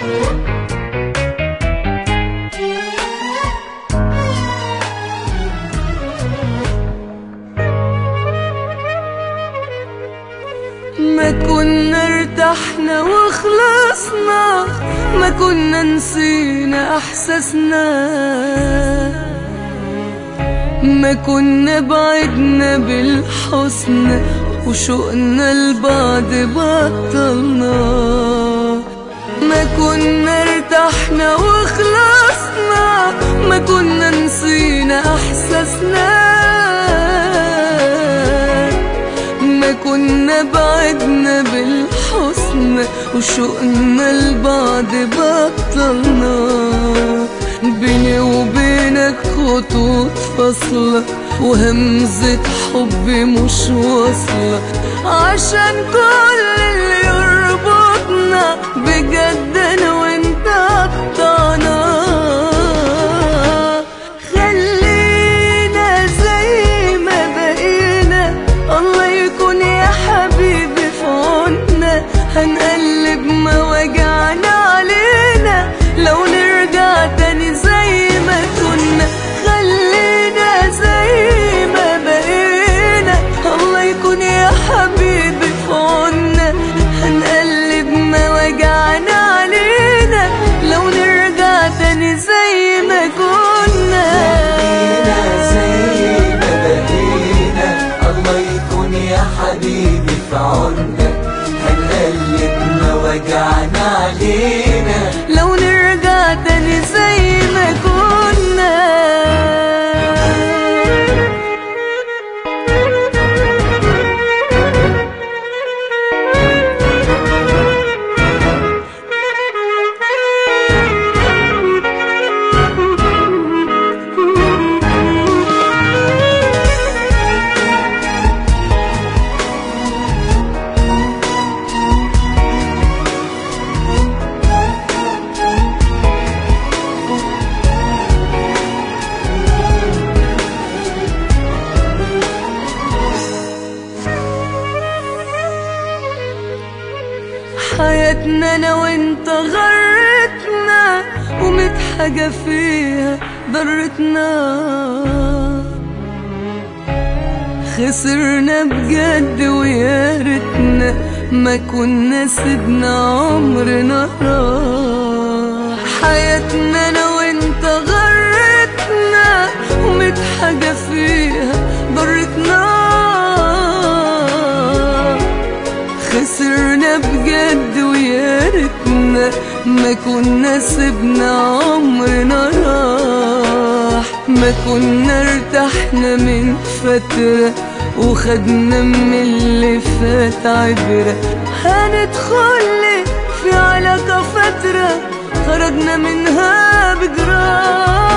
ما كنا ارتحنا وخلصنا، ما كنا نسينا احساسنا، ما كنا بعدنا بالحسن وشوقنا لبعض بطلنا. ما كنا ارتحنا وخلصنا، ما كنا نسينا احساسنا، ما كنا بعدنا بالحسن وشوقنا لبعض بطلنا. بيني وبينك خطوط فاصلة وهمزة حب مش واصلة، عشان كل اللي يربطنا بجد انا وانت قطعنا. خلينا زي ما بقينا، الله يكون يا حبيبي في عنا، هنقلب مواجعنا علينا لو نرجع تاني زي ما كنا. خلينا زي ما بقينا، الله يكون يا حبيبي في عنا، هنقلب مواجعنا علينا لو نرجع تاني زي ما كنا. خلينا زي ما بقينا، الله يكون يا حبيبي في عنا، هنقلب مواجعنا علينا لو نرجع تاني زي ما كنا. حياتنا انا وانت غرتنا، وميت حاجة فيها ضرتنا، خسرنا بجد ويا ريتنا ما كنا سيبنا عمرنا راح. حياتنا انا وانت غرتنا، وميت حاجة فيها ضرتنا، خسرنا بجد ويا ريتنا ما كنا سيبنا عمرنا راح. ما كنا ارتحنا من فترة وخدنا من اللي فات عبرة، هندخل في علاقة فترة خرجنا منها بجراح.